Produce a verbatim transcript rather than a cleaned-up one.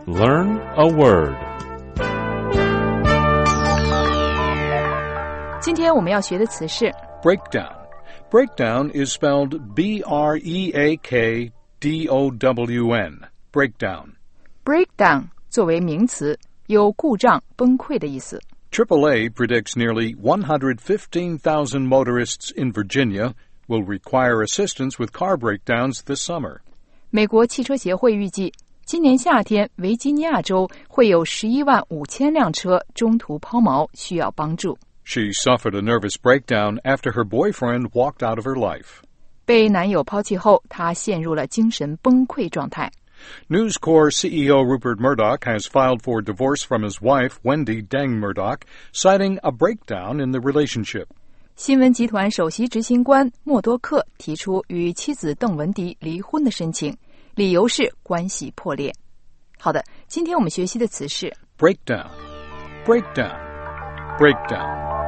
Learn a word. 今天我们要学的词是 breakdown. Breakdown is spelled B R E A K D O W N. Breakdown. breakdown 作为名词，有故障、崩溃的意思。 triple A predicts nearly one hundred fifteen thousand motorists in Virginia will require assistance with car breakdowns this summer. 美国汽车协会预计，今年夏天维吉尼亚州会有十一万五千辆车中途抛锚，需要帮助。 She suffered a nervous breakdown after her boyfriend walked out of her life. 被男友抛弃后，她陷入了精神崩溃状态。 News Corp C E O Rupert Murdoch has filed for divorce from his wife, Wendy Deng Murdoch, citing a breakdown in the relationship. 新闻集团首席执行官默多克提出与妻子邓文迪离婚的申请，理由是关系破裂。好的，今天我们学习的词是 breakdown, breakdown, breakdown.